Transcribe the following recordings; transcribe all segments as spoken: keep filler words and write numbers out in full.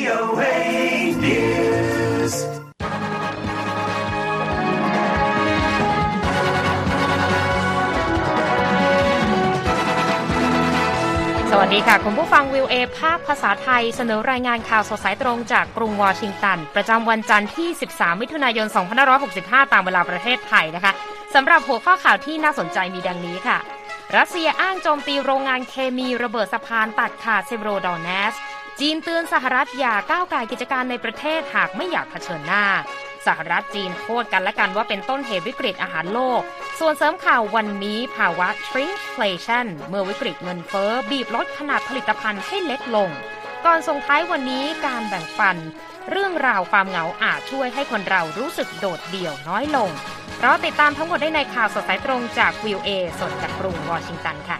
โอ เอ News สวัสดีค่ะคุณผู้ฟังวิวเอภาคภาษาไทยเสนอรายงานข่าวสดสายตรงจากกรุงวอชิงตันประจำวันจันทร์ที่สิบสามมิถุนายนสองพันห้าร้อยหกสิบห้าตามเวลาประเทศไทยนะคะสำหรับหัวข้อข่าวที่น่าสนใจมีดังนี้ค่ะรัสเซียอ้างโจมตีโรงงานเคมีระเบิดสะพานตัดขาดเซโวโรดอนเนสจีนเตือนสหรัฐอย่าก้าวก่ายกิจการในประเทศหากไม่อยากเผชิญหน้าสหรัฐจีนโทษกันและกันว่าเป็นต้นเหตุวิกฤตอาหารโลกส่วนเสริมข่าววันนี้ภาวะ shrinkflation เมื่อวิกฤตเงินเฟ้อบีบลดขนาดผลิตภัณฑ์ให้เล็กลงก่อนส่งท้ายวันนี้การแบ่งปันเรื่องราวความเหงาอาจช่วยให้คนเรารู้สึกโดดเดี่ยวน้อยลงเราติดตามทั้งหมดได้ในข่าวสดสายตรงจาก วี โอ เอ สดจากกรุงวอชิงตันค่ะ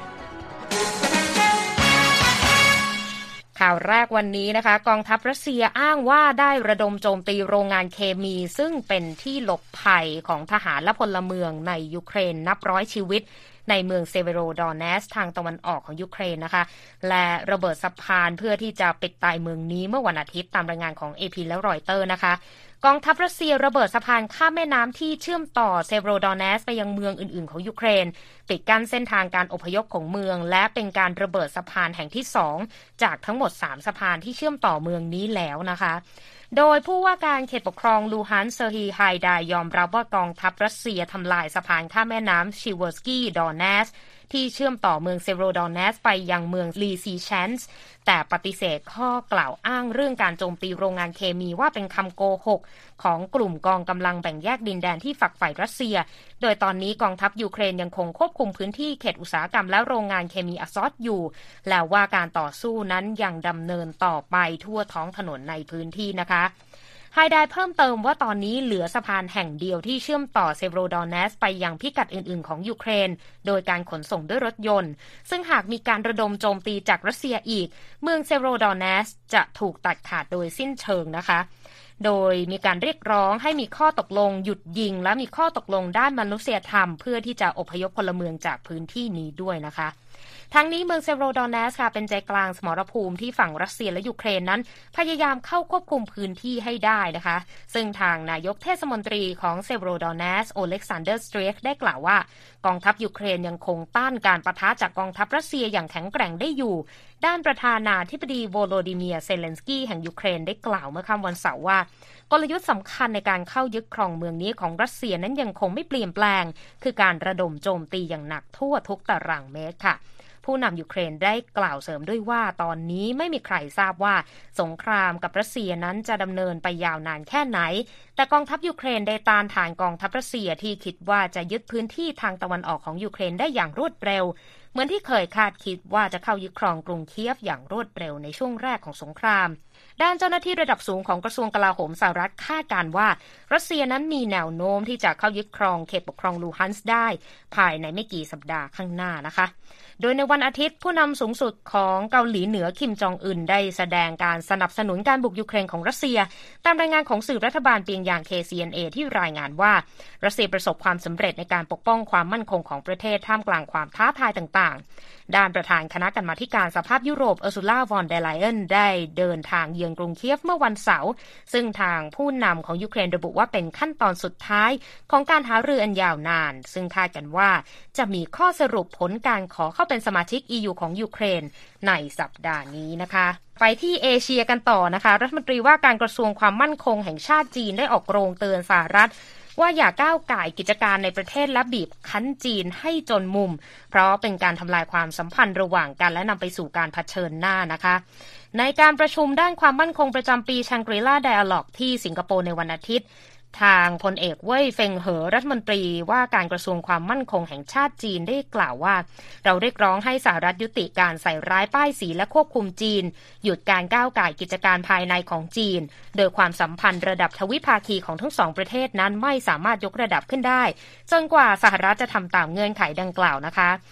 ข่าวแรกวันนี้นะคะกองทัพรัสเซียอ้างว่าได้ระดมโจมตีโรงงานเคมีซึ่งเป็นที่หลบภัยของทหารและพลเมืองในยูเครนนับร้อยชีวิตในเมืองเซเวโรดอนเนสทางตะวันออกของยูเครนนะคะและระเบิดสะพานเพื่อที่จะปิดตายเมืองนี้เมื่อวันอาทิตย์ตามรายงานของ เอ พี และรอยเตอร์นะคะกองทัพรัสเซียระเบิดสะพานข้ามแม่น้ำที่เชื่อมต่อเซเวโรดอนเนสไปยังเมืองอื่นๆของยูเครนปิดกั้นเส้นทางการอพยพของเมืองและเป็นการระเบิดสะพานแห่งที่สองจากทั้งหมดสามสะพานที่เชื่อมต่อเมืองนี้แล้วนะคะโดยผู้ว่าการเขตปกครองลูฮันเซอร์ฮีไฮดายยอมรับว่ากองทัพรัสเซียทำลายสะพานข้ามแม่น้ำชิเวอร์สกี้ดอนเนสที่เชื่อมต่อเมืองเซโวโรดอนเนสไปยังเมืองลีซีแชนส์แต่ปฏิเสธข้อกล่าวอ้างเรื่องการโจมตีโรงงานเคมีว่าเป็นคำโกหกของกลุ่มกองกำลังแบ่งแยกดินแดนที่ฝักใฝ่รัสเซียโดยตอนนี้กองทัพยูเครนยังคงควบคุมพื้นที่เขตอุตสาหกรรมและโรงงานเคมีอะซอตอยู่แล้วว่าการต่อสู้นั้นยังดำเนินต่อไปทั่วท้องถนนในพื้นที่นะคะไฮไดเพิ่มเติมว่าตอนนี้เหลือสะพานแห่งเดียวที่เชื่อมต่อเซโวโรดอนเนสไปยังพิกัดอื่นๆของยูเครนโดยการขนส่งด้วยรถยนต์ซึ่งหากมีการระดมโจมตีจากรัสเซียอีกเมืองเซโวโรดอนเนสจะถูกตัดขาดโดยสิ้นเชิงนะคะโดยมีการเรียกร้องให้มีข้อตกลงหยุดยิงและมีข้อตกลงด้านมนุษยธรรมเพื่อที่จะอพยพพลเมืองจากพื้นที่นี้ด้วยนะคะทั้งนี้เมืองเซโวโรดอนเนสค่ะเป็นใจกลางสมรภูมิที่ฝั่งรัสเซียและยูเครนนั้นพยายามเข้าควบคุมพื้นที่ให้ได้นะคะซึ่งทางนายกเทศมนตรีของเซโวโรดอนเนสโอเล็กซานเดอร์สเตรคได้กล่าวว่ากองทัพยูเครนยังคงต้านการปะทะจากกองทัพรัสเซียอย่างแข็งแกร่งได้อยู่ด้านประธานาธิบดีโวโลดิเมียร์เซเลนสกี้แห่งยูเครนได้กล่าวเมื่อค่ำวันเสาร์ว่ากลยุทธ์สำคัญในการเข้ายึดครองเมืองนี้ของรัสเซียนั้นยังคงไม่เปลี่ยนแปลงคือการระดมโจมตีอย่างหนักทั่วทุกตารางเมตรค่ะผู้นำยูเครนได้กล่าวเสริมด้วยว่าตอนนี้ไม่มีใครทราบว่าสงครามกับรัสเซียนั้นจะดำเนินไปยาวนานแค่ไหนแต่กองทัพยูเครนได้ต้านทานกองทัพรัสเซียที่คิดว่าจะยึดพื้นที่ทางตะวันออกของยูเครนได้อย่างรวดเร็วเหมือนที่เคยคาดคิดว่าจะเข้ายึดครองกรุงเคียฟอย่างรวดเร็วในช่วงแรกของสงครามด้านเจ้าหน้าที่ระดับสูงของกระทรวงกลาโหมสหรัฐคาดการณ์ว่ารัสเซียนั้นมีแนวโน้มที่จะเข้ายึดครองเขตปกครองลูฮันส์ได้ภายในไม่กี่สัปดาห์ข้างหน้านะคะโดยในวันอาทิตย์ผู้นำสูงสุดของเกาหลีเหนือคิมจองอึนได้แสดงการสนับสนุนการบุกยูเครนของรัสเซียตามรายงานของสื่อรัฐบาลเปียงยาง เค ซี เอ็น เอ ที่รายงานว่ารัสเซียประสบความสำเร็จในการปกป้องความมั่นคงของประเทศท่ามกลางความท้าทายต่างๆด้านประธานคณะกรรมาธิการสภาพยุโรปเออร์ซูล่าวอนเดอร์ไลเอนได้เดินทางเยือนกรุงเคียฟเมื่อวันเสาร์ซึ่งทางผู้นำของยูเครนระบุว่าเป็นขั้นตอนสุดท้ายของการหารืออันยาวนานซึ่งคาดกันว่าจะมีข้อสรุปผลการขอเข้าเป็นสมาชิก อี ยู ของยูเครนในสัปดาห์นี้นะคะไปที่เอเชียกันต่อนะคะรัฐมนตรีว่าการกระทรวงความมั่นคงแห่งชาติจีนได้ออกโรงเตือนสหรัฐว่าอย่าก้าวก่ายกิจการในประเทศและบีบคั้นจีนให้จนมุมเพราะเป็นการทำลายความสัมพันธ์ระหว่างกันและนำไปสู่การเผชิญหน้านะคะในการประชุมด้านความมั่นคงประจำปีชังกรีลาไดอะล็อกที่สิงคโปร์ในวันอาทิตย์ทางพลเอกเว่ยเฟิงเหอรัฐมนตรีว่าการกระทรวงความมั่นคงแห่งชาติจีนได้กล่าวว่าเราเรียกร้องให้สหรัฐยุติการใส่ร้ายป้ายสีและควบคุมจีนหยุดการก้าวก่ายกิจการภายในของจีนโดยความสัมพันธ์ระดับทวิภาคีของทั้งสองประเทศนั้นไม่สามารถยกระดับขึ้นได้จนกว่าสหรัฐจะทำตามเงื่อนไขดังกล่าวนะคะ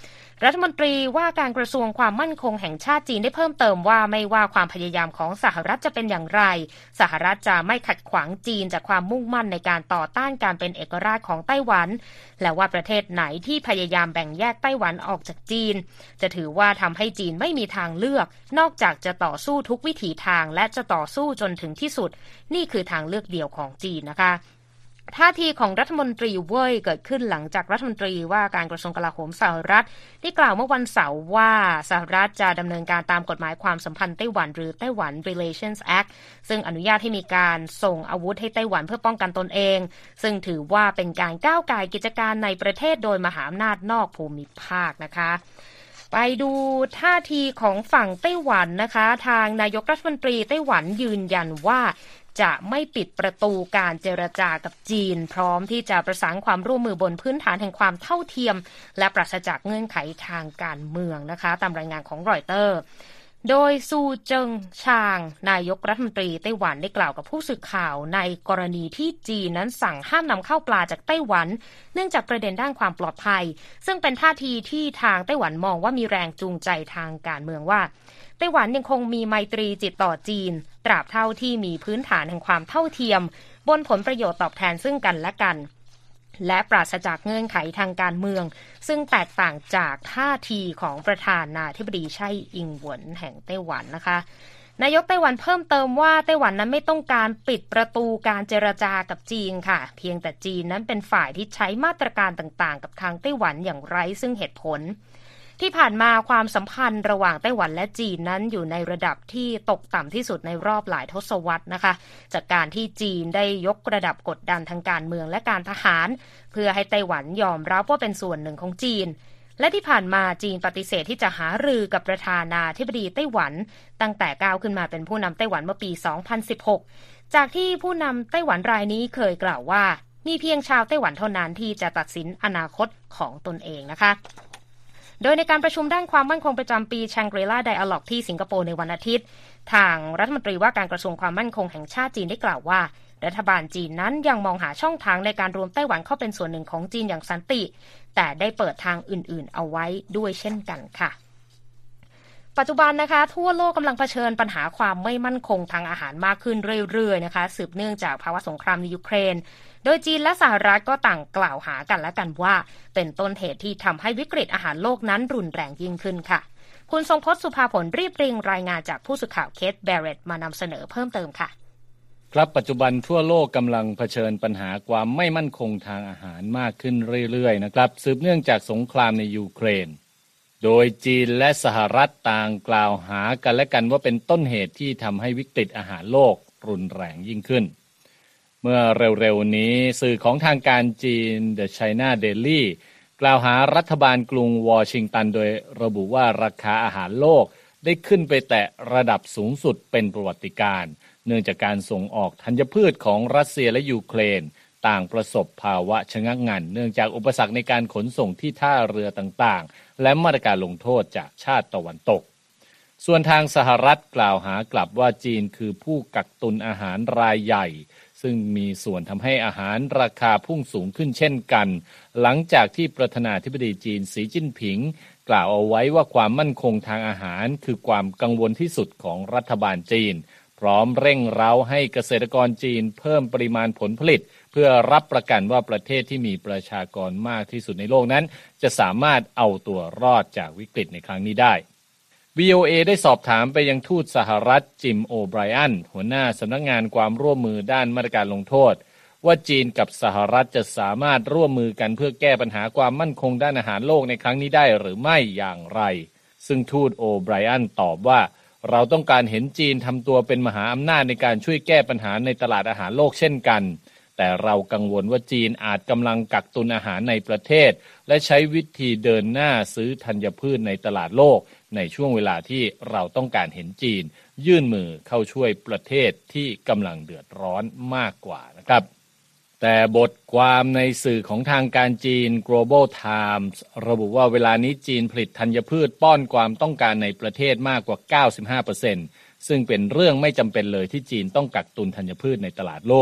รัฐมนตรีว่าการกระทรวงความมั่นคงแห่งชาติจีนได้เพิ่มเติมว่าไม่ว่าความพยายามของสหรัฐจะเป็นอย่างไรสหรัฐจะไม่ขัดขวางจีนจากความมุ่งมั่นในการต่อต้านการเป็นเอกราชของไต้หวันและว่าประเทศไหนที่พยายามแบ่งแยกไต้หวันออกจากจีนจะถือว่าทำให้จีนไม่มีทางเลือกนอกจากจะต่อสู้ทุกวิถีทางและจะต่อสู้จนถึงที่สุดนี่คือทางเลือกเดียวของจีนนะคะท่าทีของรัฐมนตรีเว่ยเกิดขึ้นหลังจากรัฐมนตรีว่าการกระทรวงกลาโหมสหรัฐได้กล่าวเมื่อวันเสาร์ว่าสหรัฐจะดำเนินการตามกฎหมายความสัมพันธ์ไต้หวันหรือไต้หวัน Relations Act ซึ่งอนุญาตให้มีการส่งอาวุธให้ไต้หวันเพื่อป้องกันตนเองซึ่งถือว่าเป็นการก้าวก่ายกิจการในประเทศโดยมหาอำนาจนอกภูมิภาคนะคะไปดูท่าทีของฝั่งไต้หวันนะคะทางนายกรัฐมนตรีไต้หวันยืนยันว่าจะไม่ปิดประตูการเจรจากับจีนพร้อมที่จะประสานความร่วมมือบนพื้นฐานแห่งความเท่าเทียมและปราศจากเงื่อนไขทางการเมืองนะคะตามรายงานของรอยเตอร์โดยซูเจิงชางนายกรัฐมนตรีไต้หวันได้กล่าวกับผู้สื่อข่าวในกรณีที่จีนนั้นสั่งห้ามนำเข้าปลาจากไต้หวันเนื่องจากประเด็นด้านความปลอดภัยซึ่งเป็นท่าทีที่ทางไต้หวันมองว่ามีแรงจูงใจทางการเมืองว่าไต้หวันยังคงมีไมตรีจิตต่อจีนตราบเท่าที่มีพื้นฐานแห่งความเท่าเทียมบนผลประโยชน์ตอบแทนซึ่งกันและกันและปราศจากเงื่อนไขทางการเมืองซึ่งแตกต่างจากท่าทีของประธานาธิบดีไช่อิงเหวินแห่งไต้หวันนะคะนายกไต้หวันเพิ่มเติมว่าไต้หวันนั้นไม่ต้องการปิดประตูการเจรจากับจีนค่ะเพียงแต่จีนนั้นเป็นฝ่ายที่ใช้มาตรการต่างๆกับทางไต้หวันอย่างไร้ซึ่งเหตุผลที่ผ่านมาความสัมพันธ์ระหว่างไต้หวันและจีนนั้นอยู่ในระดับที่ตกต่ำที่สุดในรอบหลายทศวรรษนะคะจากการที่จีนได้ยกระดับกดดันทางการเมืองและการทหารเพื่อให้ไต้หวันยอมรับว่าเป็นส่วนหนึ่งของจีนและที่ผ่านมาจีนปฏิเสธที่จะหารือกับประธานาธิบดีไต้หวันตั้งแต่ก้าวขึ้นมาเป็นผู้นำไต้หวันเมื่อปีสองพันสิบหกจากที่ผู้นำไต้หวันรายนี้เคยกล่าวว่ามีเพียงชาวไต้หวันเท่านั้นที่จะตัดสินอนาคตของตนเองนะคะโดยในการประชุมด้านความมั่นคงประจำปี Shangri-La Dialogue ที่สิงคโปร์ในวันอาทิตย์ทางรัฐมนตรีว่าการกระทรวงความมั่นคงแห่งชาติจีนได้กล่าวว่ารัฐบาลจีนนั้นยังมองหาช่องทางในการรวมไต้หวันเข้าเป็นส่วนหนึ่งของจีนอย่างสันติแต่ได้เปิดทางอื่นๆเอาไว้ด้วยเช่นกันค่ะปัจจุบันนะคะทั่วโลกกำลังเผชิญปัญหาความไม่มั่นคงทางอาหารมากขึ้นเรื่อยๆนะคะสืบเนื่องจากภาวะสงครามในยูเครนโดยจีนและสหรัฐก็ต่างกล่าวหากันและกันว่าเป็นต้นเหตุที่ทำให้วิกฤตอาหารโลกนั้นรุนแรงยิ่งขึ้นค่ะคุณทรงพจน์สุภาผลรีบเรียงรายงานจากผู้สื่อข่าวเคทแบเรตมานำเสนอเพิ่มเติมค่ะครับปัจจุบันทั่วโลกกำลังเผชิญปัญหาความไม่มั่นคงทางอาหารมากขึ้นเรื่อยๆนะครับสืบเนื่องจากสงครามในยูเครนโดยจีนและสหรัฐต่างกล่าวหากันและกันว่าเป็นต้นเหตุที่ทำให้วิกฤตอาหารโลกรุนแรงยิ่งขึ้นเมื่อเร็วๆนี้สื่อของทางการจีน The China Daily กล่าวหารัฐบาลกรุงวอชิงตันโดยระบุว่าราคาอาหารโลกได้ขึ้นไปแตะระดับสูงสุดเป็นประวัติการณ์เนื่องจากการส่งออกธัญพืชของรัสเซียและยูเครนต่างประสบภาวะชะงักงันเนื่องจากอุปสรรคในการขนส่งที่ท่าเรือต่างๆและมาตรการลงโทษจากชาติตะวันตกส่วนทางสหรัฐกล่าวหากลับว่าจีนคือผู้กักตุนอาหารรายใหญ่ซึ่งมีส่วนทำให้อาหารราคาพุ่งสูงขึ้นเช่นกันหลังจากที่ประธานาธิบดีจีนสีจิ้นผิงกล่าวเอาไว้ว่าความมั่นคงทางอาหารคือความกังวลที่สุดของรัฐบาลจีนพร้อมเร่งเร้าให้เกษตรกรจีนเพิ่มปริมาณผลผลิตเพื่อรับประกันว่าประเทศที่มีประชากรมากที่สุดในโลกนั้นจะสามารถเอาตัวรอดจากวิกฤตในครั้งนี้ได้ วี โอ เอ ได้สอบถามไปยังทูตสหรัฐจิมโอไบรอันหัวหน้าสำนักงานความร่วมมือด้านมาตรการลงโทษว่าจีนกับสหรัฐจะสามารถร่วมมือกันเพื่อแก้ปัญหาความมั่นคงด้านอาหารโลกในครั้งนี้ได้หรือไม่อย่างไรซึ่งทูตโอไบรอันตอบว่าเราต้องการเห็นจีนทำตัวเป็นมหาอำนาจในการช่วยแก้ปัญหาในตลาดอาหารโลกเช่นกันแต่เรากังวลว่าจีนอาจกำลังกักตุนอาหารในประเทศและใช้วิธีเดินหน้าซื้อธัญพืชในตลาดโลกในช่วงเวลาที่เราต้องการเห็นจีนยื่นมือเข้าช่วยประเทศที่กำลังเดือดร้อนมากกว่านะครับแต่บทความในสื่อของทางการจีน Global Times ระบุว่าเวลานี้จีนผลิตธัญพืชป้อนความต้องการในประเทศมากกว่า เก้าสิบห้าเปอร์เซ็นต์ ซึ่งเป็นเรื่องไม่จำเป็นเลยที่จีนต้องกักตุนธัญพืชในตลาดโลกเพ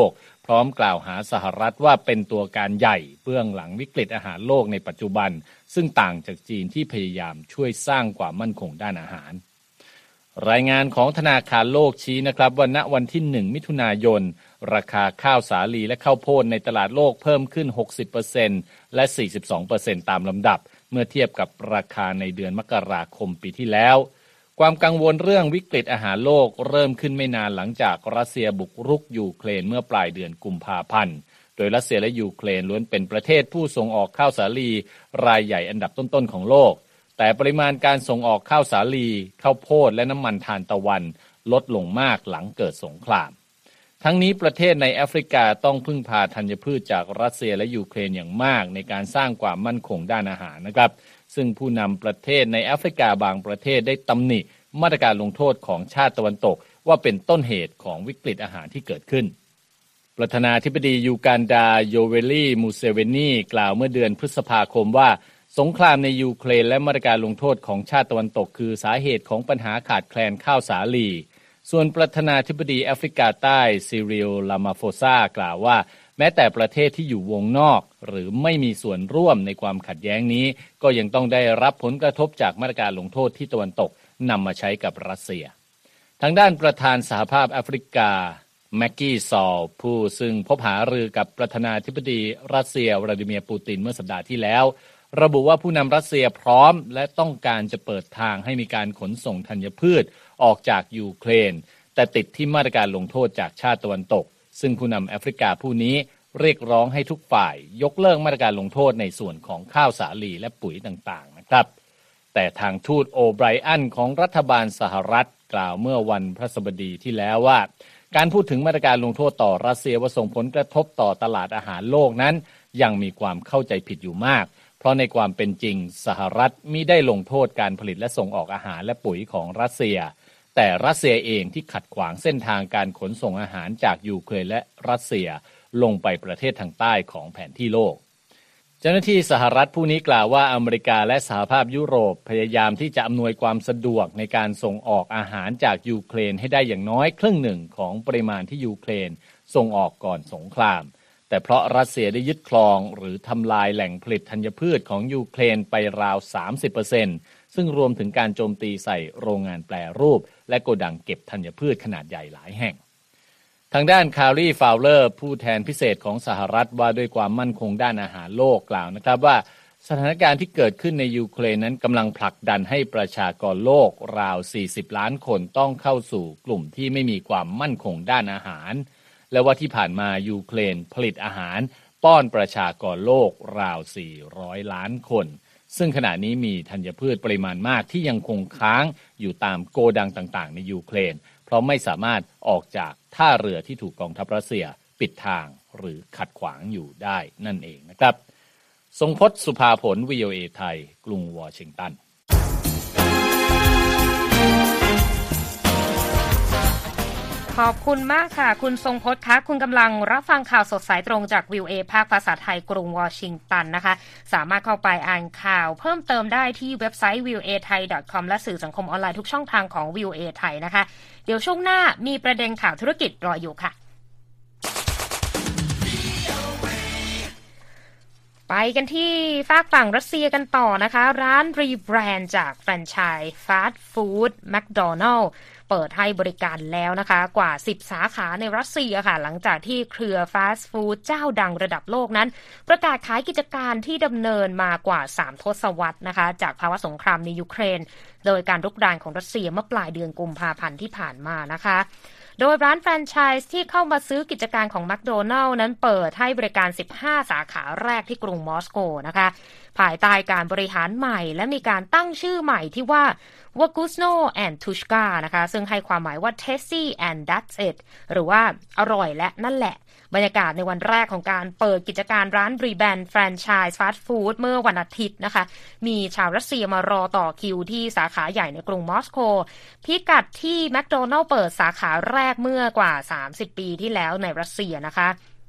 ร้อมกล่าวหาสหรัฐว่าเป็นตัวการใหญ่เบื้องหลังวิกฤตอาหารโลกในปัจจุบันซึ่งต่างจากจีนที่พยายามช่วยสร้างความมั่นคงด้านอาหารรายงานของธนาคารโลกชี้นะครับว่าณวันที่หนึ่งมิถุนายนราคาข้าวสาลีและข้าวโพดในตลาดโลกเพิ่มขึ้น หกสิบเปอร์เซ็นต์ และ สี่สิบสองเปอร์เซ็นต์ ตามลำดับเมื่อเทียบกับราคาในเดือนมกราคมปีที่แล้วความกังวลเรื่องวิกฤตอาหารโลกเริ่มขึ้นไม่นานหลังจากรัสเซียบุกรุกยูเครนเมื่อปลายเดือนกุมภาพันธ์โดยรัสเซียและยูเครนล้วนเป็นประเทศผู้ส่งออกข้าวสาลีรายใหญ่อันดับต้นๆของโลกแต่ปริมาณการส่งออกข้าวสาลีข้าวโพดและน้ำมันทานตะวันลดลงมากหลังเกิดสงครามทั้งนี้ประเทศในแอฟริกาต้องพึ่งพาธัญพืชจากรัสเซียและยูเครนอย่างมากในการสร้างความมั่นคงด้านอาหารนะครับซึ่งผู้นำประเทศในแอฟริกาบางประเทศได้ตำหนิมาตรการลงโทษของชาติตะวันตกว่าเป็นต้นเหตุของวิกฤตอาหารที่เกิดขึ้นประธานาธิบดียูกันดาโยเวลีมูเซเวนีกล่าวเมื่อเดือนพฤษภาคมว่าสงครามในยูเครนและมาตรการลงโทษของชาติตะวันตกคือสาเหตุของปัญหาขาดแคลนข้าวสาลีส่วนประธานาธิบดีแอฟริกาใต้ซิริล ลามาโฟซากล่าวว่าแม้แต่ประเทศที่อยู่วงนอกหรือไม่มีส่วนร่วมในความขัดแย้งนี้ก็ยังต้องได้รับผลกระทบจากมาตรการลงโทษที่ตะวันตกนำมาใช้กับรัสเซียทางด้านประธานสหภาพแอฟริกาแม็กกี้ซอลผู้ซึ่งพบหารือกับประธานาธิบดีรัสเซียวลาดิเมียร์ปูตินเมื่อสัปดาห์ที่แล้วระบุว่าผู้นำรัสเซียพร้อมและต้องการจะเปิดทางให้มีการขนส่งธัญพืชออกจากยูเครนแต่ติดที่มาตรการลงโทษจากชาติตะวันตกซึ่งผู้นำแอฟริกาผู้นี้เรียกร้องให้ทุกฝ่ายยกเลิกมาตรการลงโทษในส่วนของข้าวสาลีและปุ๋ยต่างๆนะครับแต่ทางทูตโอไบรอันของรัฐบาลสหรัฐกล่าวเมื่อวันพฤหัสบดีที่แล้วว่าการพูดถึงมาตรการลงโทษต่อรัสเซียว่าส่งผลกระทบต่อตลาดอาหารโลกนั้นยังมีความเข้าใจผิดอยู่มากเพราะในความเป็นจริงสหรัฐมิได้ลงโทษการผลิตและส่งออกอาหารและปุ๋ยของรัสเซียแต่รัสเซียเองที่ขัดขวางเส้นทางการขนส่งอาหารจากยูเครนและรัสเซียลงไปประเทศทางใต้ของแผนที่โลกเจ้าหน้าที่สหรัฐผู้นี้กล่าวว่าอเมริกาและสหภาพยุโรปพยายามที่จะอำนวยความสะดวกในการส่งออกอาหารจากยูเครนให้ได้อย่างน้อยครึ่งหนึ่งของปริมาณที่ยูเครนส่งออกก่อนสงครามแต่เพราะรัสเซียได้ยึดครองหรือทำลายแหล่งผลิตธัญพืชของยูเครนไปราว สามสิบเปอร์เซ็นต์ ซึ่งรวมถึงการโจมตีใส่โรงงานแปรรูปและโกดังเก็บธัญพืชขนาดใหญ่หลายแห่งทางด้านคารีฟาวเลอร์ผู้แทนพิเศษของสหรัฐว่าด้วยความมั่นคงด้านอาหารโลกกล่าวนะครับว่าสถานการณ์ที่เกิดขึ้นในยูเครนนั้นกำลังผลักดันให้ประชากรโลกราวสี่สิบล้านคนต้องเข้าสู่กลุ่มที่ไม่มีความมั่นคงด้านอาหารและว่าที่ผ่านมายูเครนผลิตอาหารป้อนประชากรโลกราวสี่ร้อยล้านคนซึ่งขณะนี้มีธัญพืชปริมาณมากที่ยังคงค้างอยู่ตามโกดังต่างๆในยูเครนเพราะไม่สามารถออกจากท่าเรือที่ถูกกองทัพรัสเซียปิดทางหรือขัดขวางอยู่ได้นั่นเองนะครับทรงพจน์สุภาผล วี โอ เอ ไทยกรุงวอชิงตันขอบคุณมากค่ะคุณทรงพจน์คะคุณกำลังรับฟังข่าวสดสายตรงจาก วี โอ เอ ภาคภาษาไทยกรุงวอชิงตันนะคะสามารถเข้าไปอ่านข่าวเพิ่มเติมได้ที่เว็บไซต์ วี โอ เอ ไทย ดอท คอม และสื่อสังคมออนไลน์ทุกช่องทางของ วี โอ เอ ไทยนะคะเดี๋ยวช่วงหน้ามีประเด็นข่าวธุรกิจรออยู่ค่ะไปกันที่ฝากฝั่งรัสเซียกันต่อนะคะร้านรีแบรนด์จากแฟรนไชส์ฟาสต์ฟู้ดแมคโดนัลด์เปิดให้บริการแล้วนะคะกว่าสิบสาขาในรัสเซียค่ะหลังจากที่เครือฟาสต์ฟู้ดเจ้าดังระดับโลกนั้นประกาศขายกิจการที่ดำเนินมากว่าสามทศวรรษนะคะจากภาวะสงครามในยูเครนโดยการรุกรานของรัสเซียเมื่อปลายเดือนกุมภาพันธ์ที่ผ่านมานะคะโดยร้านแฟรนไชส์ที่เข้ามาซื้อกิจการของแมคโดนัลด์นั้นเปิดให้บริการสิบห้าสาขาแรกที่กรุงมอสโกนะคะภายใต้การบริหารใหม่และมีการตั้งชื่อใหม่ที่ว่า Vkusno and Tushka นะคะซึ่งให้ความหมายว่า Tasty and That's it หรือว่าอร่อยและนั่นแหละบรรยากาศในวันแรกของการเปิดกิจการร้านรีแบรนด์แฟรนไชส์ฟาสต์ฟู้ดเมื่อวันอาทิตย์นะคะมีชาวรัสเซียมารอต่อคิวที่สาขาใหญ่ในกรุงมอสโกพิกัดที่แมคโดนัลด์เปิดสาขาแรกเมื่อกว่าสามสิบปีที่แล้วในรัสเซียนะคะ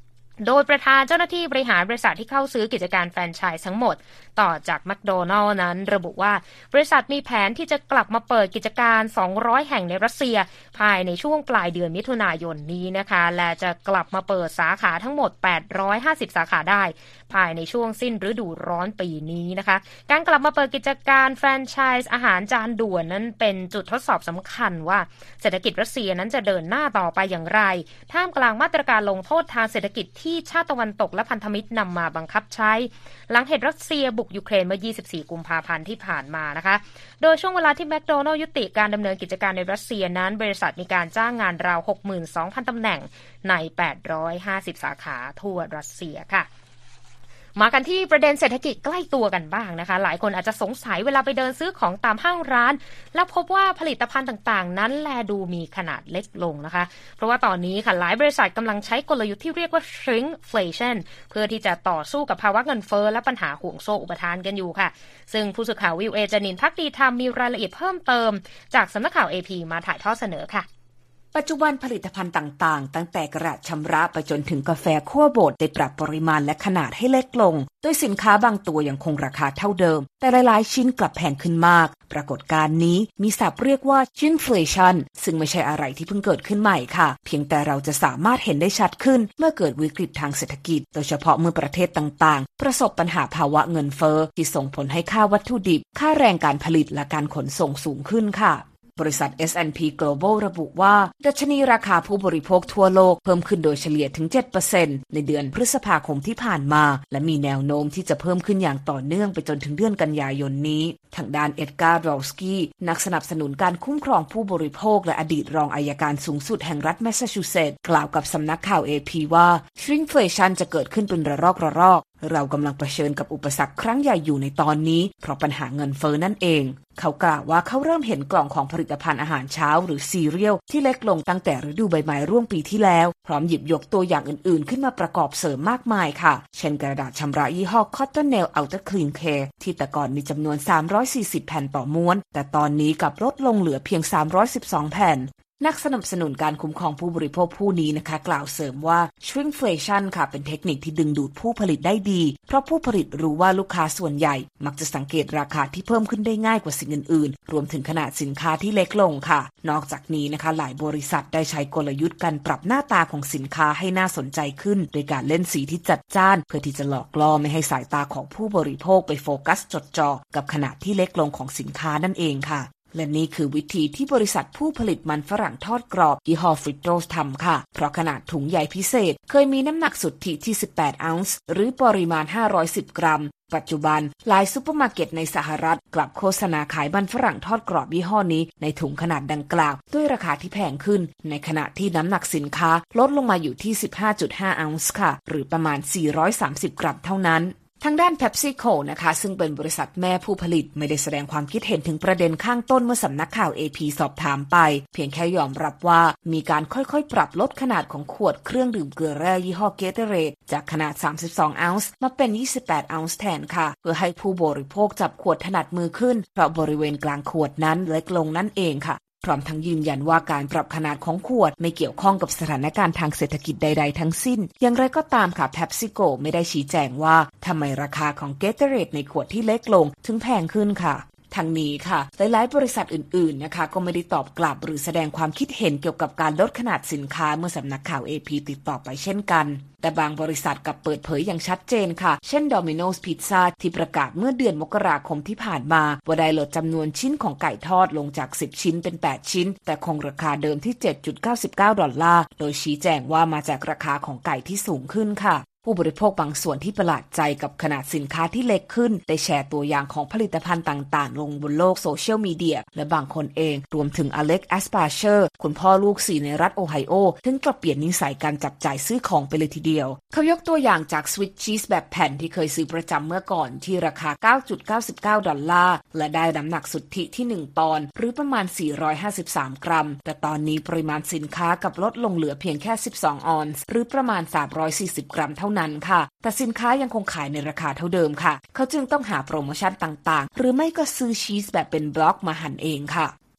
โดยประธานเจ้าหน้าที่บริหารบริษัทที่เข้าซื้อกิจการแฟรนไชส์ทั้งหมดต่อจากแมคโดนัลด์นั้นระบุว่าบริษัทมีแผนที่จะกลับมาเปิดกิจการสองร้อยแห่งในรัสเซียภายในช่วงปลายเดือนมิถุนายนนี้นะคะและจะกลับมาเปิดสาขาทั้งหมดแปดร้อยห้าสิบสาขาได้ภายในช่วงสิ้นฤดูร้อนปีนี้นะคะการกลับมาเปิดกิจการแฟรนไชส์อาหารจานด่วนนั้นเป็นจุดทดสอบสำคัญว่าเศรษฐกิจรัสเซียนั้นจะเดินหน้าต่อไปอย่างไรท่ามกลางมาตรการลงโทษทางเศรษฐกิจที่ชาติตะวันตกและพันธมิตรนำมาบังคับใช้หลังเหตุรัสเซียบุกยูเครนเมื่อยี่สิบสี่กุมภาพันธ์ที่ผ่านมานะคะโดยช่วงเวลาที่แมคโดนัลด์ยุติการดำเนินกิจการในรัสเซียนั้นบริษัทมีการจ้างงานราว หกหมื่นสองพัน ตำแหน่งในแปดร้อยห้าสิบสาขาทั่วรัสเซียค่ะมากันที่ประเด็นเศรษฐกิจใกล้ตัวกันบ้างนะคะหลายคนอาจจะสงสัยเวลาไปเดินซื้อของตามห้างร้านแล้วพบว่าผลิตภัณฑ์ต่างๆนั้นแลดูมีขนาดเล็กลงนะคะเพราะว่าตอนนี้ค่ะหลายบริษัทกำลังใช้กลยุทธ์ที่เรียกว่า shrinkflation เพื่อที่จะต่อสู้กับภาวะเงินเฟ้อและปัญหาห่วงโซ่อุปทานกันอยู่ค่ะซึ่งผู้สื่อข่าววิวเอจานินภักดีธรรมมีรายละเอียดเพิ่มเติมจากสำนักข่าว เอ พี มาถ่ายทอดเสนอค่ะปัจจุบันผลิตภัณฑ์ต่างๆตั้งแต่กระดาษชำระไปจนถึงกาแฟคั่วบดได้ปรับปริมาณและขนาดให้เล็กลงโดยสินค้าบางตัวยังคงราคาเท่าเดิมแต่หลายๆชิ้นกลับแพงขึ้นมากปรากฏการณ์นี้มีศัพท์เรียกว่า shrinkflation ซึ่งไม่ใช่อะไรที่เพิ่งเกิดขึ้นใหม่ค่ะเพียงแต่เราจะสามารถเห็นได้ชัดขึ้นเมื่อเกิดวิกฤตทางเศรษฐกิจโดยเฉพาะเมื่อประเทศต่างๆประสบปัญหาภาวะเงินเฟ้อที่ส่งผลให้ค่าวัตถุดิบค่าแรงการผลิตและการขนส่งสูงขึ้นค่ะบริษัท เอส แอนด์ พี Global ระบุว่าดัชนีราคาผู้บริโภคทั่วโลกเพิ่มขึ้นโดยเฉลี่ยถึง เจ็ดเปอร์เซ็นต์ ในเดือนพฤษภาคมที่ผ่านมาและมีแนวโน้มที่จะเพิ่มขึ้นอย่างต่อเนื่องไปจนถึงเดือนกันยายนนี้ทางด้านเอ็ดการ์ ดอลสกี้นักสนับสนุนการคุ้มครองผู้บริโภคและอดีตรองอัยการสูงสุดแห่งรัฐแมสซาชูเซตส์กล่าวกับสำนักข่าว เอ พี ว่า shrinkflation จะเกิดขึ้นเป็นระลอกระลอกเรากำลังเผชิญกับอุปสรรคครั้งใหญ่อยู่ในตอนนี้เพราะปัญหาเงินเฟ้อนั่นเองเขากล่าวว่าเขาเริ่มเห็นกล่องของผลิตภัณฑ์อาหารเช้าหรือซีเรียลที่เล็กลงตั้งแต่ฤดูใบไม้ร่วงปีที่แล้วพร้อมหยิบยกตัวอย่างอื่นๆขึ้นมาประกอบเสริมมากมายค่ะเช่นกระดาษชำระยี่ห้อ Cotton Nail Ultra Clean Care ที่แต่ก่อนมีจำนวนสามร้อยสี่สิบแผ่นต่อม้วนแต่ตอนนี้กลับลดลงเหลือเพียงสามร้อยสิบสองแผ่นนักสนับสนุนการคุ้มครองผู้บริโภคผู้นี้นะคะกล่าวเสริมว่า shrinkflation ค่ะเป็นเทคนิคที่ดึงดูดผู้ผลิตได้ดีเพราะผู้ผลิตรู้ว่าลูกค้าส่วนใหญ่มักจะสังเกตราคาที่เพิ่มขึ้นได้ง่ายกว่าสิ่งอื่นๆรวมถึงขนาดสินค้าที่เล็กลงค่ะนอกจากนี้นะคะหลายบริษัทได้ใช้กลยุทธ์การปรับหน้าตาของสินค้าให้น่าสนใจขึ้นโดยการเล่นสีที่จัดจ้านเพื่อที่จะหลอกล่อไม่ให้สายตาของผู้บริโภคไปโฟกัสจดจ่อกับขนาดที่เล็กลงของสินค้านั่นเองค่ะและนี่คือวิธีที่บริษัทผู้ผลิตมันฝรั่งทอดกรอบยี่ห้อฟริโตสทำค่ะเพราะขนาดถุงใหญ่พิเศษเคยมีน้ำหนักสุทธิที่สิบแปดออนซ์หรือปริมาณห้าร้อยสิบกรัมปัจจุบันหลายซุปเปอร์มาร์เก็ตในสหรัฐกลับโฆษณาขายมันฝรั่งทอดกรอบยี่ห้อนี้ในถุงขนาดดังกล่าวด้วยราคาที่แพงขึ้นในขณะที่น้ำหนักสินค้าลดลงมาอยู่ที่ สิบห้าจุดห้าออนซ์ค่ะหรือประมาณสี่ร้อยสามสิบกรัมเท่านั้นทางด้าน PepsiCo นะคะซึ่งเป็นบริษัทแม่ผู้ผลิตไม่ได้แสดงความคิดเห็นถึงประเด็นข้างต้นเมื่อสำนักข่าว เอ พี สอบถามไปเพียงแค่ยอมรับว่ามีการค่อยๆปรับลดขนาดของขวดเครื่องดื่มเกลือแร่ยี่ห้อ Gatorade จากขนาดสามสิบสองออนซ์มาเป็นยี่สิบแปดออนซ์แทนค่ะเพื่อให้ผู้บริโภคจับขวดถนัดมือขึ้นเพราะบริเวณกลางขวดนั้นเล็กลงนั่นเองค่ะพร้อมทั้งยืนยันว่าการปรับขนาดของขวดไม่เกี่ยวข้องกับสถานการณ์ทางเศรษฐกิจใดๆทั้งสิ้นอย่างไรก็ตามค่ะ PepsiCo ไม่ได้ชี้แจงว่าทำไมราคาของ Gatorade ในขวดที่เล็กลงถึงแพงขึ้นค่ะทางนี้ค่ะหลายๆบริษัทอื่นๆนะคะก็ไม่ได้ตอบกลับหรือแสดงความคิดเห็นเกี่ยวกับการลดขนาดสินค้าเมื่อสำนักข่าว เอ พี ติดต่อไปเช่นกันแต่บางบริษัทกลับเปิดเผยอย่างชัดเจนค่ะเช่น Domino's Pizza ที่ประกาศเมื่อเดือนมกราคมที่ผ่านมาว่าได้ลดจำนวนชิ้นของไก่ทอดลงจากสิบชิ้นเป็นแปดชิ้นแต่คงราคาเดิมที่ เจ็ดจุดเก้าสิบเก้า ดอลลาร์โดยชี้แจงว่ามาจากราคาของไก่ที่สูงขึ้นค่ะผู้บริโภคบางส่วนที่ประหลาดใจกับขนาดสินค้าที่เล็กขึ้นได้แชร์ตัวอย่างของผลิตภัณฑ์ต่างๆลงบนโลกโซเชียลมีเดียและบางคนเองรวมถึงอเล็ก แอสปาเชอร์คุณพ่อลูกสี่ในรัฐโอไฮโอถึงกับเปลี่ยนนิสัยการจับจ่ายซื้อของไปเลยทีเดียวเขายกตัวอย่างจากสวิตชีสแบบแผ่นที่เคยซื้อประจำเมื่อก่อนที่ราคา เก้าจุดเก้าสิบเก้า ดอลลาร์และได้น้ำหนักสุทธิที่หนึ่งปอนด์หรือประมาณสี่ร้อยห้าสิบสามกรัมแต่ตอนนี้ปริมาณสินค้ากับลดลงเหลือเพียงแค่สิบสองออนซ์หรือประมาณสามร้อยสี่สิบกรัมเท่านั้นค่ะแต่สินค้ายังคงขายในราคาเท่าเดิมค่ะเขาจึงต้องหาโปรโมชั่นต่างๆหรือไม่ก็ซื้อชีสแบบเป็นบล็อกมาหั่นเองค่ะ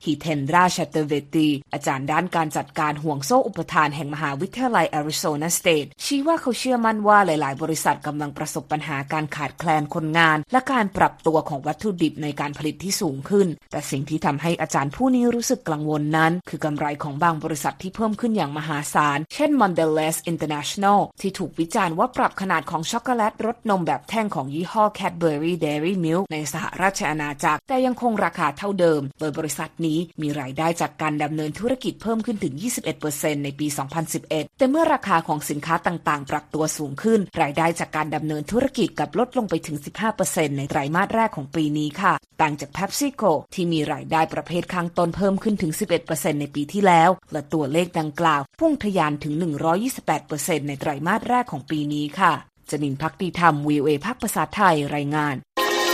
ฮิเทนราชัตเตเวตีอาจารย์ด้านการจัดการห่วงโซ่อุปทานแห่งมหาวิทยาลัยแอริโซนาสเตทชี้ว่าเขาเชื่อมั่นว่าหลายๆบริษัทกำลังประสบปัญหาการขาดแคลนคนงานและการปรับตัวของวัตถุดิบในการผลิตที่สูงขึ้นแต่สิ่งที่ทำให้อาจารย์ผู้นี้รู้สึกกังวลนั้นคือกำไรของบางบริษัทที่เพิ่มขึ้นอย่างมหาศาลเช่น Mondelez International ที่ถูกวิจารณ์ว่าปรับขนาดของช็อกโกแลตรสนมแบบแท่งของยี่ห้อ Cadbury Dairy Milk ในสหราชอาณาจักรแต่ยังคงราคาเท่าเดิมโดยบริษัทนี้มีรายได้จากการดำเนินธุรกิจเพิ่มขึ้นถึง ยี่สิบเอ็ดเปอร์เซ็นต์ ในปี สองพันสิบเอ็ด แต่เมื่อราคาของสินค้าต่างๆปรับตัวสูงขึ้นรายได้จากการดำเนินธุรกิจกลับลดลงไปถึง สิบห้าเปอร์เซ็นต์ ในไตรมาสแรกของปีนี้ค่ะต่างจาก PepsiCo ที่มีรายได้ประเภทข้างต้นเพิ่มขึ้นถึง สิบเอ็ดเปอร์เซ็นต์ ในปีที่แล้วและตัวเลขดังกล่าวพุ่งทะยานถึง หนึ่งร้อยยี่สิบแปดเปอร์เซ็นต์ ในไตรมาสแรกของปีนี้ค่ะจนินทร์ ภักดีธรรม วี โอ เอ ภาคภาษาไทยรายงาน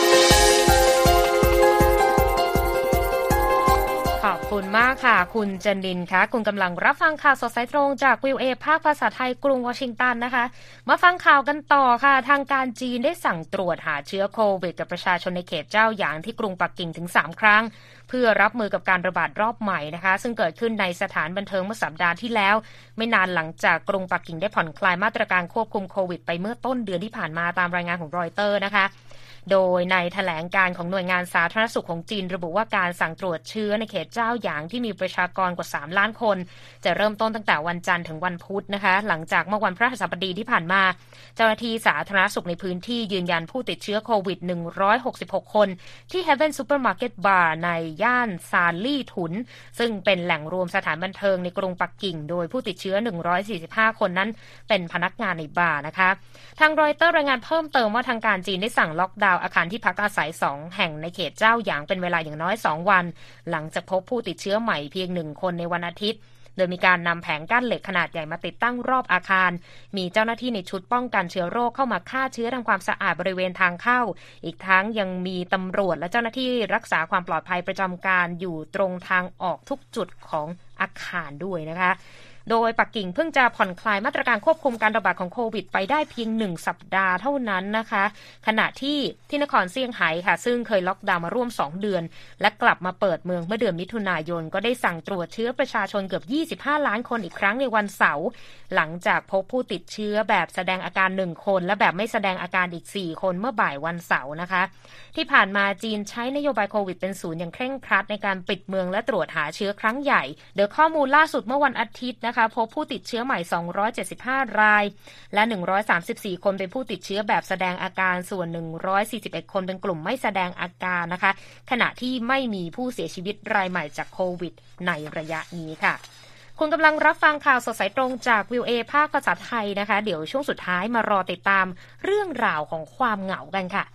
ขอบคุณมากค่ะคุณจนินค่ะคุณกำลังรับฟังข่าวสดสายตรงจาก วี โอ เอ ภาคภาษาไทยกรุงวอชิงตันนะคะมาฟังข่าวกันต่อค่ะทางการจีนได้สั่งตรวจหาเชื้อโควิดกับประชาชนในเขตเจ้าหยางที่กรุงปักกิ่งถึงสามครั้งเพื่อรับมือกับการระบาดรอบใหม่นะคะซึ่งเกิดขึ้นในสถานบันเทิงเมื่อสัปดาห์ที่แล้วไม่นานหลังจากกรุงปักกิ่งได้ผ่อนคลายมาตรการควบคุมโควิดไปเมื่อต้นเดือนที่ผ่านมาตามรายงานของรอยเตอร์นะคะโดยในแถลงการของหน่วยงานสาธารณสุขของจีนระบุว่าการสั่งตรวจเชื้อในเขตเจ้าหยางที่มีประชากรกว่าสามล้านคนจะเริ่มต้นตั้งแต่วันจันทร์ถึงวันพุธนะคะหลังจากเมื่อวันพฤหัสบดีที่ผ่านมาเจ้าหน้าที่สาธารณสุขในพื้นที่ยืนยันผู้ติดเชื้อโควิดหนึ่งร้อยหกสิบหกคนที่ Heaven Supermarket Bar ในย่านซานลี่ถุนซึ่งเป็นแหล่งรวมสถานบันเทิงในกรุงปักกิ่งโดยผู้ติดเชื้อหนึ่งร้อยสี่สิบห้าคนนั้นเป็นพนักงานในบาร์นะคะทางรอยเตอร์รายงานเพิ่มเติมว่าทางการจีนได้สั่งล็อกดาวน์อาคารที่พักอาศัยสองแห่งในเขตเจ้าหยางเป็นเวลาอย่างน้อยสองวันหลังจากพบผู้ติดเชื้อใหม่เพียงหนึ่งคนในวันอาทิตย์โดยมีการนำแผงกั้นเหล็กขนาดใหญ่มาติดตั้งรอบอาคารมีเจ้าหน้าที่ในชุดป้องกันเชื้อโรคเข้ามาฆ่าเชื้อทำความสะอาดบริเวณทางเข้าอีกทั้งยังมีตำรวจและเจ้าหน้าที่รักษาความปลอดภัยประจำการอยู่ตรงทางออกทุกจุดของอาคารด้วยนะคะโดยปักกิ่งเพิ่งจะผ่อนคลายมาตรการควบคุมการระบาดของโควิดไปได้เพียงหนึ่งสัปดาห์เท่านั้นนะคะขณะที่ที่นครเซี่ยงไฮ้ค่ะซึ่งเคยล็อกดาวน์มาร่วมสองเดือนและกลับมาเปิดเมืองเมื่อเดือนมิถุนายนก็ได้สั่งตรวจเชื้อประชาชนเกือบยี่สิบห้าล้านคนอีกครั้งในวันเสาร์หลังจากพบผู้ติดเชื้อแบบแสดงอาการหนึ่งคนและแบบไม่แสดงอาการอีกสี่คนเมื่อบ่ายวันเสาร์นะคะที่ผ่านมาจีนใช้นโยบายโควิดเป็นศูนย์อย่างเคร่งครัดในการปิดเมืองและตรวจหาเชื้อครั้งใหญ่โดยข้อมูลล่าสุดเมื่อวันอาทิตย์นะคะพบผู้ติดเชื้อใหม่สองร้อยเจ็ดสิบห้ารายและหนึ่งร้อยสามสิบสี่คนเป็นผู้ติดเชื้อแบบแสดงอาการส่วนหนึ่งร้อยสี่สิบเอ็ดคนเป็นกลุ่มไม่แสดงอาการนะคะขณะที่ไม่มีผู้เสียชีวิตรายใหม่จากโควิดในระยะนี้ค่ะคุณกำลังรับฟังข่าวสดสายตรงจาก วี โอ เอ ภาคภาษาไทยนะคะเดี๋ยวช่วงสุดท้ายมารอติดตามเรื่องราวของความเหงากันค่ะ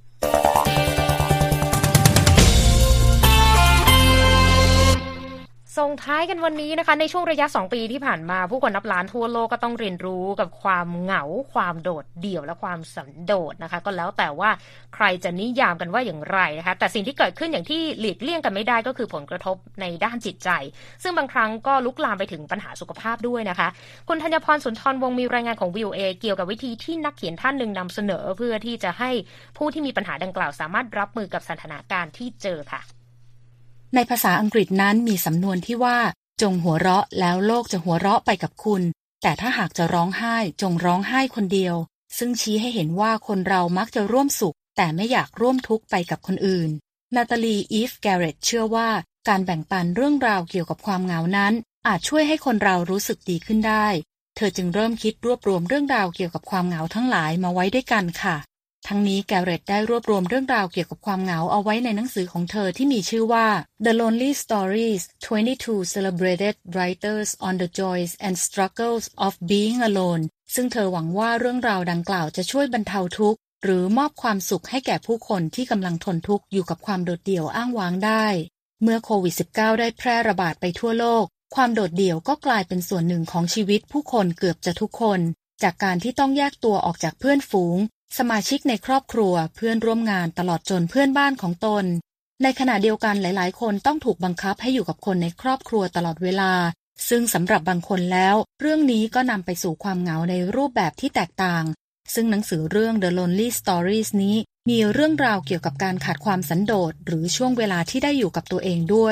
ส่งท้ายกันวันนี้นะคะในช่วงระยะสองปีที่ผ่านมาผู้คนนับล้านทั่วโลกก็ต้องเรียนรู้กับความเหงาความโดดเดี่ยวและความสันโดษนะคะก็แล้วแต่ว่าใครจะนิยามกันว่าอย่างไรนะคะแต่สิ่งที่เกิดขึ้นอย่างที่หลีกเลี่ยงกันไม่ได้ก็คือผลกระทบในด้านจิตใจซึ่งบางครั้งก็ลุกลามไปถึงปัญหาสุขภาพด้วยนะคะคุณธัญพรสุนทรวงศ์มีรายงานของ วี โอ เอ เกี่ยวกับวิธีที่นักเขียนท่านหนึ่งนำเสนอเพื่อที่จะให้ผู้ที่มีปัญหาดังกล่าวสามารถรับมือกับสถานการณ์ที่เจอค่ะในภาษาอังกฤษนั้นมีสำนวนที่ว่าจงหัวเราะแล้วโลกจะหัวเราะไปกับคุณแต่ถ้าหากจะร้องไห้จงร้องไห้คนเดียวซึ่งชี้ให้เห็นว่าคนเรามักจะร่วมสุขแต่ไม่อยากร่วมทุกข์ไปกับคนอื่นนาตาลีอีฟแกเรตเชื่อว่าการแบ่งปันเรื่องราวเกี่ยวกับความเหงานั้นอาจช่วยให้คนเรารู้สึกดีขึ้นได้เธอจึงเริ่มคิดรวบรวมเรื่องราวเกี่ยวกับความเหงาทั้งหลายมาไว้ด้วยกันค่ะทั้งนี้แกเรตได้รวบรวมเรื่องราวเกี่ยวกับความเหงาเอาไว้ในหนังสือของเธอที่มีชื่อว่า The Lonely Stories twenty-two Celebrated Writers on the Joys and Struggles of Being Alone ซึ่งเธอหวังว่าเรื่องราวดังกล่าวจะช่วยบรรเทาทุกข์หรือมอบความสุขให้แก่ผู้คนที่กำลังทนทุกข์อยู่กับความโดดเดี่ยวอ้างว้างได้เมื่อโควิด สิบเก้า ได้แพร่ระบาดไปทั่วโลกความโดดเดี่ยวก็กลายเป็นส่วนหนึ่งของชีวิตผู้คนเกือบจะทุกคนจากการที่ต้องแยกตัวออกจากเพื่อนฝูงสมาชิกในครอบครัวเพื่อนร่วมงานตลอดจนเพื่อนบ้านของตนในขณะเดียวกันหลายๆคนต้องถูกบังคับให้อยู่กับคนในครอบครัวตลอดเวลาซึ่งสำหรับบางคนแล้วเรื่องนี้ก็นำไปสู่ความเหงาในรูปแบบที่แตกต่างซึ่งหนังสือเรื่อง The Lonely Stories นี้มีเรื่องราวเกี่ยวกับการขาดความสันโดษหรือช่วงเวลาที่ได้อยู่กับตัวเองด้วย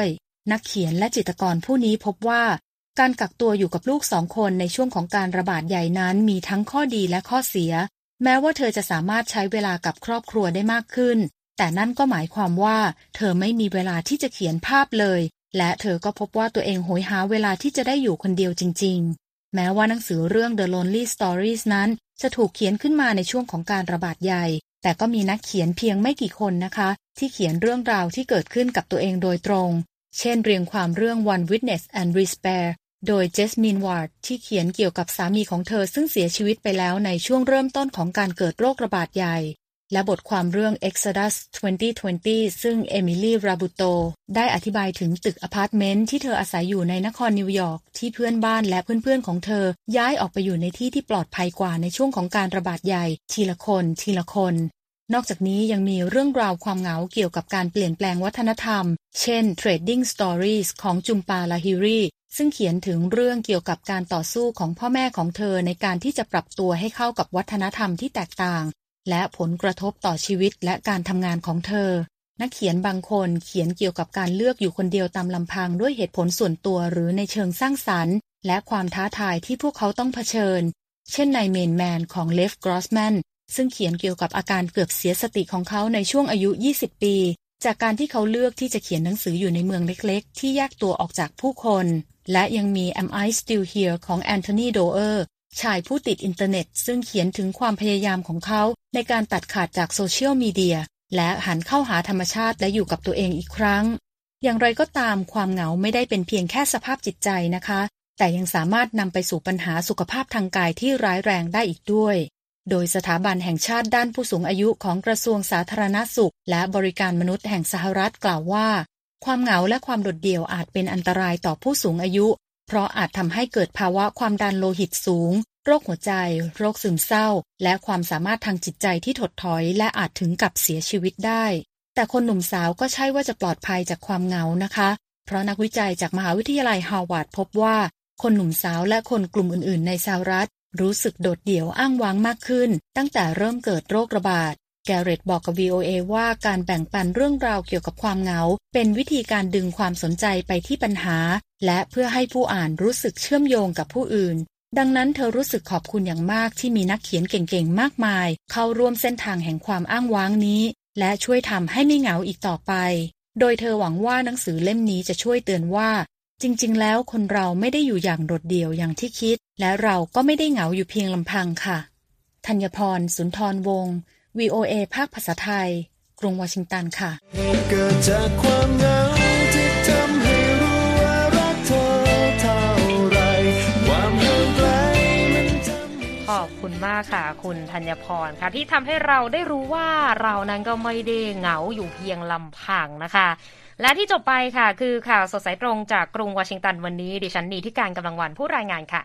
นักเขียนและจิตรกรผู้นี้พบว่าการกักตัวอยู่กับลูกสองคนในช่วงของการระบาดใหญ่นั้นมีทั้งข้อดีและข้อเสียแม้ว่าเธอจะสามารถใช้เวลากับครอบครัวได้มากขึ้นแต่นั่นก็หมายความว่าเธอไม่มีเวลาที่จะเขียนภาพเลยและเธอก็พบว่าตัวเองโหยหาเวลาที่จะได้อยู่คนเดียวจริงๆแม้ว่าหนังสือเรื่อง The Lonely Stories นั้นจะถูกเขียนขึ้นมาในช่วงของการระบาดใหญ่แต่ก็มีนักเขียนเพียงไม่กี่คนนะคะที่เขียนเรื่องราวที่เกิดขึ้นกับตัวเองโดยตรงเช่นเรียงความเรื่อง One Witness and Despair โดยเจสมินวาร์ดที่เขียนเกี่ยวกับสามีของเธอซึ่งเสียชีวิตไปแล้วในช่วงเริ่มต้นของการเกิดโรคระบาดใหญ่และบทความเรื่อง Exodus สองพันยี่สิบ ซึ่งเอมิลี่ ราบูโตได้อธิบายถึงตึกอพาร์ตเมนต์ที่เธออาศัยอยู่ในนครนิวยอร์กที่เพื่อนบ้านและเพื่อนๆของเธอย้ายออกไปอยู่ในที่ที่ปลอดภัยกว่าในช่วงของการระบาดใหญ่ทีละคนทีละคนนอกจากนี้ยังมีเรื่องราวความเหงาเกี่ยวกับการเปลี่ยนแปลงวัฒนธรรมเช่น Trading Stories ของจุมปา ลาฮิรีซึ่งเขียนถึงเรื่องเกี่ยวกับการต่อสู้ของพ่อแม่ของเธอในการที่จะปรับตัวให้เข้ากับวัฒนธรรมที่แตกต่างและผลกระทบต่อชีวิตและการทำงานของเธอนักเขียนบางคนเขียนเกี่ยวกับการเลือกอยู่คนเดียวตามลำพังด้วยเหตุผลส่วนตัวหรือในเชิงสร้างสรรค์และความท้าทายที่พวกเขาต้องเผชิญเช่นใน Main Man ของเลฟ กรอสแมนซึ่งเขียนเกี่ยวกับอาการเกือบเสียสติของเขาในช่วงอายุยี่สิบปีจากการที่เขาเลือกที่จะเขียนหนังสืออยู่ในเมืองเล็กๆที่แยกตัวออกจากผู้คนและยังมี Am I Still Here ของแอนโทนีโดเออร์ชายผู้ติดอินเทอร์เน็ตซึ่งเขียนถึงความพยายามของเขาในการตัดขาดจากโซเชียลมีเดียและหันเข้าหาธรรมชาติและอยู่กับตัวเองอีกครั้งอย่างไรก็ตามความเหงาไม่ได้เป็นเพียงแค่สภาพจิตใจนะคะแต่ยังสามารถนำไปสู่ปัญหาสุขภาพทางกายที่ร้ายแรงได้อีกด้วยโดยสถาบันแห่งชาติด้านผู้สูงอายุของกระทรวงสาธารณสุขและบริการมนุษย์แห่งสหรัฐกล่าวว่าความเหงาและความโดดเดี่ยวอาจเป็นอันตรายต่อผู้สูงอายุเพราะอาจทำให้เกิดภาวะความดันโลหิตสูงโรคหัวใจโรคซึมเศร้าและความสามารถทางจิตใจที่ถดถอยและอาจถึงกับเสียชีวิตได้แต่คนหนุ่มสาวก็ใช่ว่าจะปลอดภัยจากความเหงานะคะเพราะนักวิจัยจากมหาวิทยาลัยฮาร์วาร์ดพบว่าคนหนุ่มสาวและคนกลุ่มอื่นๆในสหรัฐรู้สึกโดดเดี่ยวอ้างว้างมากขึ้นตั้งแต่เริ่มเกิดโรคระบาดแกเรตบอกกับ วี โอ เอ ว่าการแบ่งปันเรื่องราวเกี่ยวกับความเหงาเป็นวิธีการดึงความสนใจไปที่ปัญหาและเพื่อให้ผู้อ่านรู้สึกเชื่อมโยงกับผู้อื่นดังนั้นเธอรู้สึกขอบคุณอย่างมากที่มีนักเขียนเก่งๆมากมายเข้าร่วมเส้นทางแห่งความอ้างว้างนี้และช่วยทำให้ไม่เหงาอีกต่อไปโดยเธอหวังว่าหนังสือเล่มนี้จะช่วยเตือนว่าจริงๆแล้วคนเราไม่ได้อยู่อย่างโดดเดี่ยวอย่างที่คิดและเราก็ไม่ได้เหงาอยู่เพียงลำพังค่ะธัญพร สุนทรวงศ์ วี โอ เอ ภาคภาษาไทยกรุงวอชิงตันค่ะเกิดจากความเหงาที่ทำให้รู้ว่ารักเธอเท่าไรความห่างไกลมันทำขอบคุณมากค่ะคุณธัญพรค่ะที่ทำให้เราได้รู้ว่าเรานั้นก็ไม่ได้เหงาอยู่เพียงลำพังนะคะและที่จบไปค่ะคือข่าวสดสายตรงจากกรุงวอชิงตันวันนี้ดิฉันนีที่การกำลังวันผู้รายงานค่ะ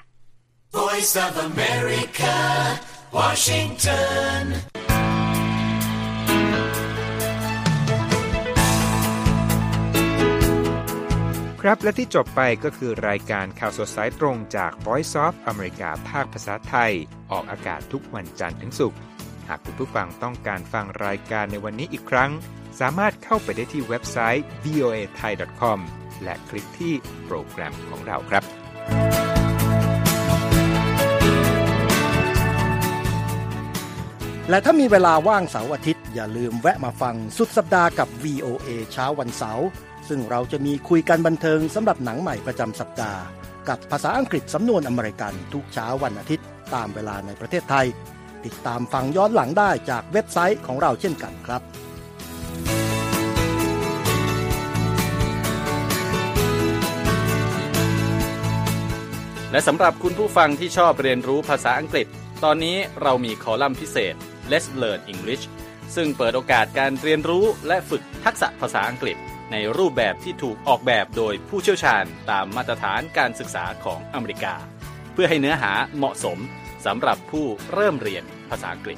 Voice of America Washington ครับและที่จบไปก็คือรายการข่าวสดสายตรงจาก Voice of America ภาคภาษาไทยออกอากาศทุกวันจันทร์ถึงศุกร์หากคุณผู้ฟังต้องการฟังรายการในวันนี้อีกครั้งสามารถเข้าไปได้ที่เว็บไซต์ วี โอ เอ ไทย ดอท คอม และคลิกที่โปรแกรมของเราครับและถ้ามีเวลาว่างเสาร์อาทิตย์อย่าลืมแวะมาฟังสุดสัปดาห์กับ วี โอ เอ เช้าวันเสาร์ซึ่งเราจะมีคุยกันบันเทิงสำหรับหนังใหม่ประจำสัปดาห์กับภาษาอังกฤษสำนวนอเมริกันทุกเช้าวันอาทิตย์ตามเวลาในประเทศไทยติดตามฟังย้อนหลังได้จากเว็บไซต์ของเราเช่นกันครับและสำหรับคุณผู้ฟังที่ชอบเรียนรู้ภาษาอังกฤษตอนนี้เรามีคอลัมน์พิเศษ Let's Learn English ซึ่งเปิดโอกาสการเรียนรู้และฝึกทักษะภาษาอังกฤษในรูปแบบที่ถูกออกแบบโดยผู้เชี่ยวชาญตามมาตรฐานการศึกษาของอเมริกาเพื่อให้เนื้อหาเหมาะสมสำหรับผู้เริ่มเรียนภาษาอังกฤษ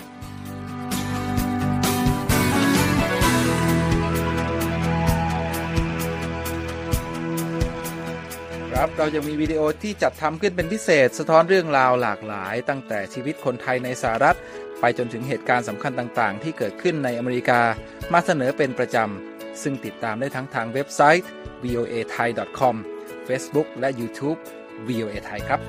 ครับเรายังมีวิดีโอที่จัดทำขึ้นเป็นพิเศษสะท้อนเรื่องราวหลากหลายตั้งแต่ชีวิตคนไทยในสหรัฐไปจนถึงเหตุการณ์สำคัญต่างๆที่เกิดขึ้นในอเมริกามาเสนอเป็นประจำซึ่งติดตามได้ทั้งทางเว็บไซต์วี โอ เอ ไทย ดอท คอม Facebook และ YouTube วี โอ เอ ไทยครับ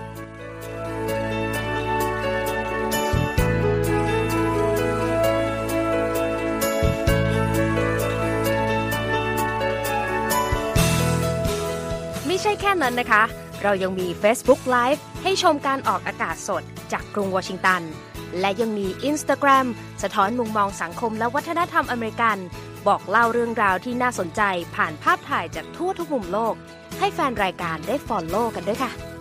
ไม่ใช่แค่นั้นนะคะเรายังมี Facebook Live ให้ชมการออกอากาศสดจากกรุงวอชิงตันและยังมี Instagram สะท้อนมุมมองสังคมและวัฒนธรรมอเมริกันบอกเล่าเรื่องราวที่น่าสนใจผ่านภาพถ่ายจากทั่วทุกมุมโลกให้แฟนรายการได้ follow กันด้วยค่ะ